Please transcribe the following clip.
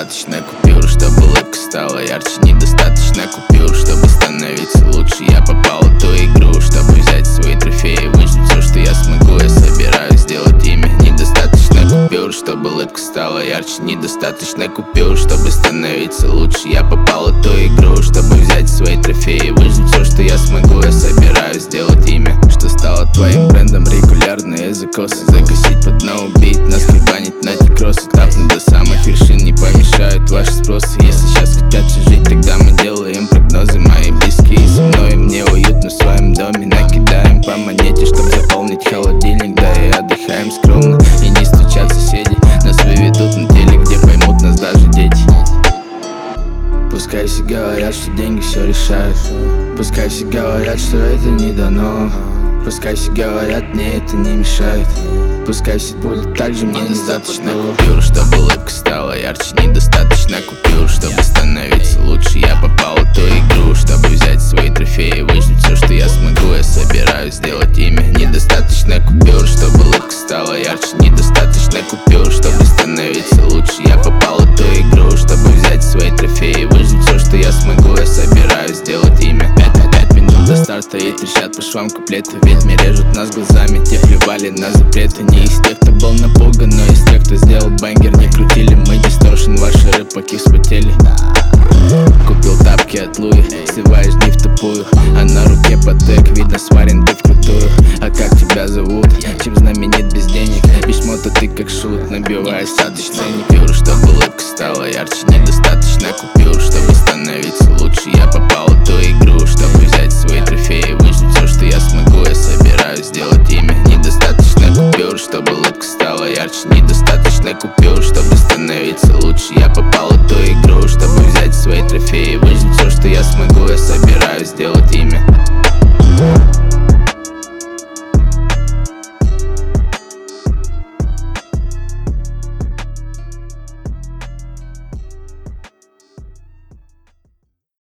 недостаточно купюр, чтобы улыбка стала ярче. Недостаточно купюр, чтобы становиться лучше. Я попал в ту игру, чтобы взять свои трофеи, выжить все, что я смогу. Я собираюсь сделать имя. Недостаточно купюр, чтобы улыбка стала ярче. Недостаточно купюр, чтобы становиться лучше. Я попал в ту игру, чтобы взять свои трофеи, выжить все, что я смогу. Я собираюсь сделать имя, что стало твоим брендом. Регулярные закосы, закосить под новый бит, наскребанить на тикросы, тапнуть до самых вершин. Не помешают ваши спросы. Если сейчас хотят жить, тогда мы делаем прогнозы. Мои близкие со мной, мне уютно в своем доме. Накидаем по монете, чтобы заполнить холодильник. Да и отдыхаем скромно, и не стучат соседи. Нас выведут на теле, где поймут нас даже дети. Пускай все говорят, что деньги все решают. Пускай все говорят, что это не дано. Пускай все говорят, мне это не мешает. Пускай все будет так же, мне недостаточно купюр, чтобы улыбка стала ярче. Недостаточно купюр, чтобы становиться лучше. Я попал в ту игру, чтобы взять свои трофеи, выжить все, что я смогу. Я собираюсь сделать имя. Недостаточно купюр, чтобы улыбка стала ярче. Недостаточно купюр, чтобы становиться лучше. Я попал в ту игру, чтобы взять свои трофеи, выжить все, что я смогу. Я собираюсь сделать имя. 5 минут до старта и трещат по швам куплеты. Ведьмы режут нас глазами, те плевали на запреты. Не из тех, кто был напуган, но из тех, кто сделал бэнгер. Не крутили мы дисторшн, ваши рыбаки вспотели. Купил тапки от Луи, сливаешь дни в тупую, а на руке патек, видно сварен ты вкрутую. А как тебя зовут? Чем знаменит без денег? Письмо-то ты как шут, набиваешь достаточно купюр, чтобы улыбка стала ярче. Недостаточно купюр, чтобы становиться лучше. Я попал в ту игру, чтобы взять свои трофеи, выжить все, что я смогу. Я собираюсь сделать имя. Недостаточно купюр, чтобы улыбка стала ярче. Недостаточно купюр, чтобы становиться лучше. Я попал в ту игру, чтобы взять свои трофеи, выжить все, что я смогу. Я собираюсь сделать имя.